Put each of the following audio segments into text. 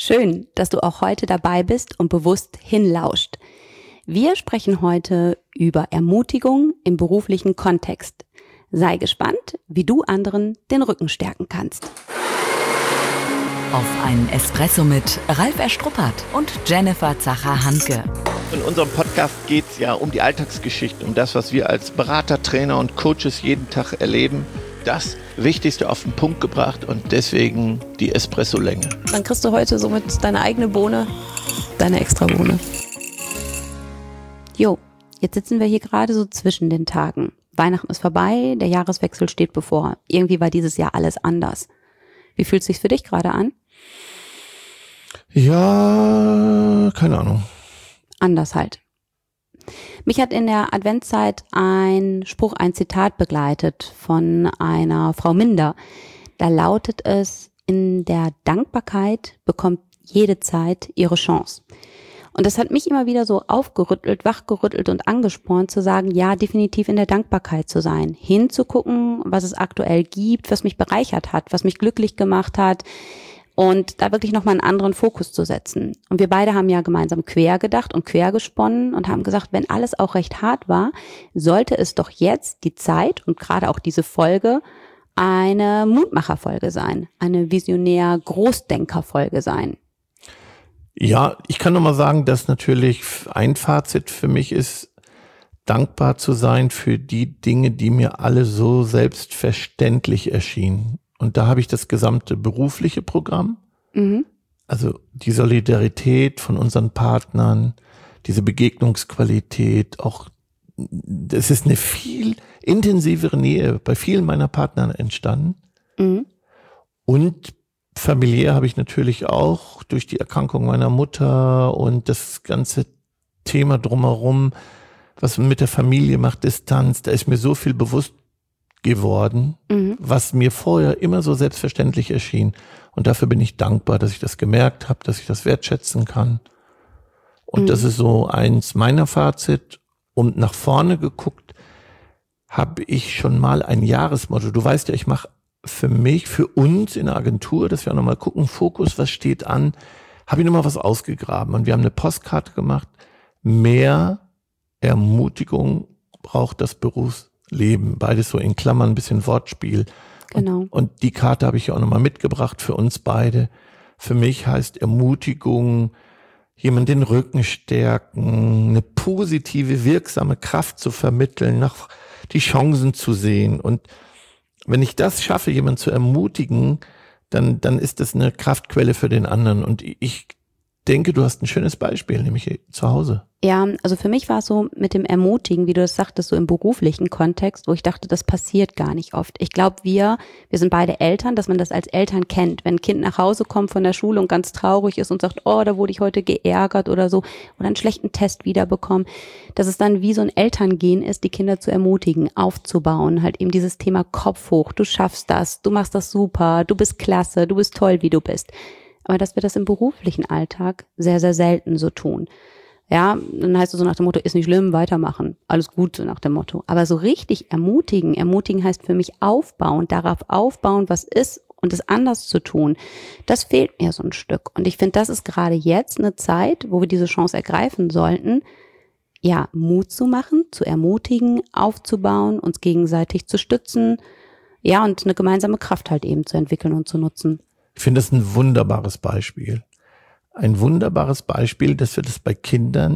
Schön, dass du auch heute dabei bist und bewusst hinlauscht. Wir sprechen heute über Ermutigung im beruflichen Kontext. Sei gespannt, wie du anderen den Rücken stärken kannst. Auf einen Espresso mit Ralf Erstruppert und Jennifer Zacher-Handke. In unserem Podcast geht es ja um die Alltagsgeschichte, um das, was wir als Berater, Trainer und Coaches jeden Tag erleben. Das Wichtigste auf den Punkt gebracht und deswegen die Espresso-Länge. Dann kriegst du heute somit deine eigene Bohne, deine Extra-Bohne. Jo, jetzt sitzen wir hier gerade so zwischen den Tagen. Weihnachten ist vorbei, der Jahreswechsel steht bevor. Irgendwie war dieses Jahr alles anders. Wie fühlt es sich für dich gerade an? Ja, keine Ahnung. Anders halt. Mich hat in der Adventszeit ein Spruch, ein Zitat begleitet von einer Frau Minder. Da lautet es: In der Dankbarkeit bekommt jede Zeit ihre Chance. Und das hat mich immer wieder so aufgerüttelt, wachgerüttelt und angespornt zu sagen, ja, definitiv in der Dankbarkeit zu sein. Hinzugucken, was es aktuell gibt, was mich bereichert hat, was mich glücklich gemacht hat. Und da wirklich nochmal einen anderen Fokus zu setzen. Und wir beide haben ja gemeinsam quer gedacht und quer gesponnen und haben gesagt, wenn alles auch recht hart war, sollte es doch jetzt die Zeit und gerade auch diese Folge eine Mutmacherfolge sein, eine Visionär-Großdenker-Folge sein. Ja, ich kann nur mal sagen, dass natürlich ein Fazit für mich ist, dankbar zu sein für die Dinge, die mir alle so selbstverständlich erschienen. Und da habe ich das gesamte berufliche Programm, also die Solidarität von unseren Partnern, diese Begegnungsqualität, auch es ist eine viel intensivere Nähe bei vielen meiner Partnern entstanden. Und familiär habe ich natürlich auch durch die Erkrankung meiner Mutter und das ganze Thema drumherum, was man mit der Familie macht, Distanz, da ist mir so viel bewusst geworden, was mir vorher immer so selbstverständlich erschien. Und dafür bin ich dankbar, dass ich das gemerkt habe, dass ich das wertschätzen kann. Und das ist so eins meiner Fazit. Und nach vorne geguckt habe ich schon mal ein Jahresmotto. Du weißt ja, ich mache für mich, für uns in der Agentur, dass wir auch nochmal gucken, Fokus, was steht an, habe ich nochmal was ausgegraben. Und wir haben eine Postkarte gemacht. Mehr Ermutigung braucht das Berufsleben. Beides so in Klammern, ein bisschen Wortspiel. Genau. Und die Karte habe ich ja auch nochmal mitgebracht für uns beide. Für mich heißt Ermutigung, jemand den Rücken stärken, eine positive, wirksame Kraft zu vermitteln, nach die Chancen zu sehen. Und wenn ich das schaffe, jemanden zu ermutigen, dann ist das eine Kraftquelle für den anderen. Und ich denke, du hast ein schönes Beispiel, nämlich zu Hause. Ja, also für mich war es so mit dem Ermutigen, wie du das sagtest, so im beruflichen Kontext, wo ich dachte, das passiert gar nicht oft. Ich glaube, wir sind beide Eltern, dass man das als Eltern kennt. Wenn ein Kind nach Hause kommt von der Schule und ganz traurig ist und sagt, oh, da wurde ich heute geärgert oder so, oder einen schlechten Test wiederbekommen, dass es dann wie so ein Elterngehen ist, die Kinder zu ermutigen, aufzubauen, halt eben dieses Thema Kopf hoch, du schaffst das, du machst das super, du bist klasse, du bist toll, wie du bist. Aber dass wir das im beruflichen Alltag sehr, sehr selten so tun. Ja, dann heißt es so nach dem Motto, ist nicht schlimm, weitermachen, alles gut, so nach dem Motto. Aber so richtig ermutigen heißt für mich aufbauen, darauf aufbauen, was ist und es anders zu tun, das fehlt mir so ein Stück. Und ich finde, das ist gerade jetzt eine Zeit, wo wir diese Chance ergreifen sollten, ja, Mut zu machen, zu ermutigen, aufzubauen, uns gegenseitig zu stützen, ja, und eine gemeinsame Kraft halt eben zu entwickeln und zu nutzen. Ich finde das ein wunderbares Beispiel. Ein wunderbares Beispiel, dass wir das bei Kindern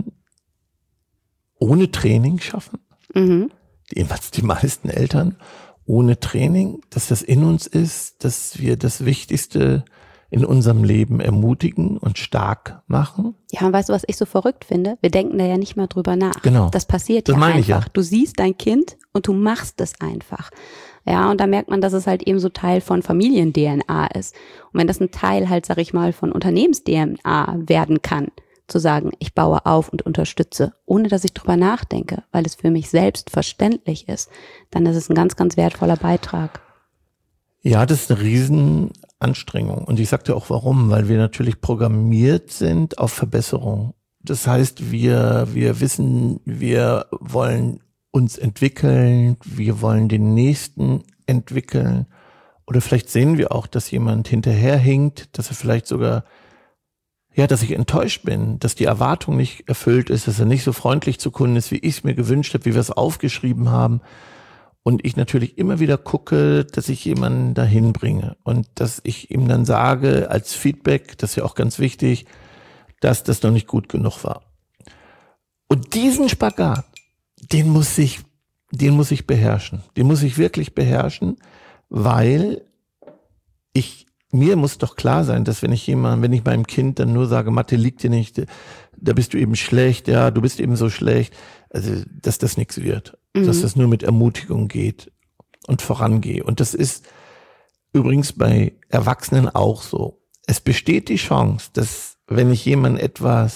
ohne Training schaffen. Jedenfalls die meisten Eltern ohne Training, dass das in uns ist, dass wir das Wichtigste in unserem Leben ermutigen und stark machen. Ja, und weißt du, was ich so verrückt finde? Wir denken da ja nicht mehr drüber nach. Genau. Das passiert Das ja meine ich einfach. ja. Du siehst dein Kind und du machst es einfach. Ja, und da merkt man, dass es halt eben so Teil von Familien-DNA ist. Und wenn das ein Teil halt, sag ich mal, von Unternehmens-DNA werden kann, zu sagen, ich baue auf und unterstütze, ohne dass ich drüber nachdenke, weil es für mich selbstverständlich ist, dann ist es ein ganz, ganz wertvoller Beitrag. Ja, das ist eine Riesenanstrengung. Und ich sagte auch warum, weil wir natürlich programmiert sind auf Verbesserung. Das heißt, wir wissen, wir wollen uns entwickeln, wir wollen den Nächsten entwickeln. Oder vielleicht sehen wir auch, dass jemand hinterherhinkt, dass er vielleicht sogar ja, dass ich enttäuscht bin, dass die Erwartung nicht erfüllt ist, dass er nicht so freundlich zu Kunden ist, wie ich es mir gewünscht habe, wie wir es aufgeschrieben haben. Und ich natürlich immer wieder gucke, dass ich jemanden dahin bringe und dass ich ihm dann sage als Feedback, das ist ja auch ganz wichtig, dass das noch nicht gut genug war. Und diesen Spagat, den muss ich beherrschen. Den muss ich wirklich beherrschen, weil mir muss doch klar sein, dass wenn ich meinem Kind dann nur sage, Mathe liegt dir nicht, da bist du eben schlecht, ja, du bist eben so schlecht, also, dass das nichts wird. Dass das nur mit Ermutigung geht und vorangehe. Und das ist übrigens bei Erwachsenen auch so. Es besteht die Chance, dass wenn ich jemanden etwa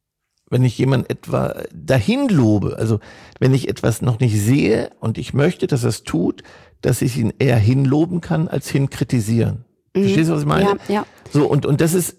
dahin lobe, also wenn ich etwas noch nicht sehe und ich möchte, dass er es tut, dass ich ihn eher hinloben kann, als hinkritisieren. Verstehst du, was ich meine? Ja. So, und das ist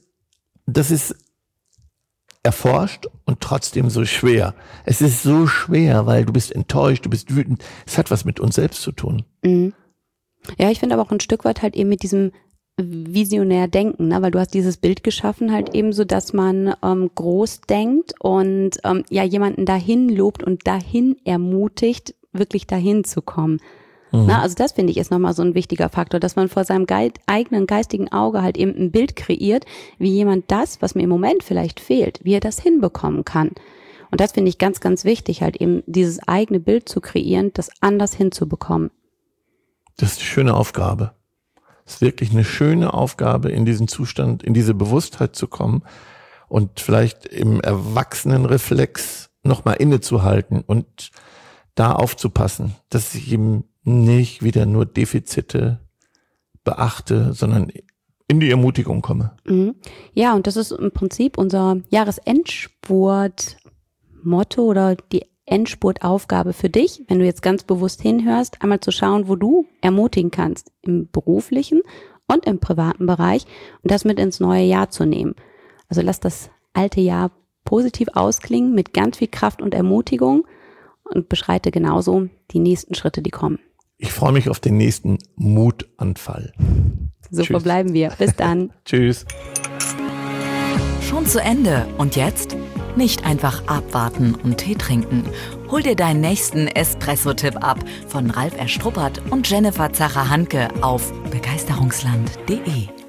erforscht und trotzdem so schwer. Es ist so schwer, weil du bist enttäuscht, du bist wütend. Es hat was mit uns selbst zu tun. Ja, ich finde aber auch ein Stück weit halt eben mit diesem visionär denken, ne? Weil du hast dieses Bild geschaffen halt eben so, dass man groß denkt und jemanden dahin lobt und dahin ermutigt, wirklich dahin zu kommen. Na, also das finde ich ist nochmal so ein wichtiger Faktor, dass man vor seinem eigenen geistigen Auge halt eben ein Bild kreiert, wie jemand das, was mir im Moment vielleicht fehlt, wie er das hinbekommen kann. Und das finde ich ganz, ganz wichtig, halt eben dieses eigene Bild zu kreieren, das anders hinzubekommen. Das ist eine schöne Aufgabe. Es ist wirklich eine schöne Aufgabe, in diesen Zustand, in diese Bewusstheit zu kommen und vielleicht im Erwachsenenreflex nochmal innezuhalten und da aufzupassen, dass ich eben nicht wieder nur Defizite beachte, sondern in die Ermutigung komme. Ja, und das ist im Prinzip unser Jahresendspurt-Motto oder die Endspurtaufgabe für dich, wenn du jetzt ganz bewusst hinhörst, einmal zu schauen, wo du ermutigen kannst, im beruflichen und im privaten Bereich und das mit ins neue Jahr zu nehmen. Also lass das alte Jahr positiv ausklingen mit ganz viel Kraft und Ermutigung und beschreite genauso die nächsten Schritte, die kommen. Ich freue mich auf den nächsten Mutanfall. So verbleiben wir. Bis dann. Tschüss. Schon zu Ende. Und jetzt? Nicht einfach abwarten und Tee trinken. Hol dir deinen nächsten Espresso-Tipp ab von Ralf Erstruppert und Jennifer Zacher-Hanke auf begeisterungsland.de.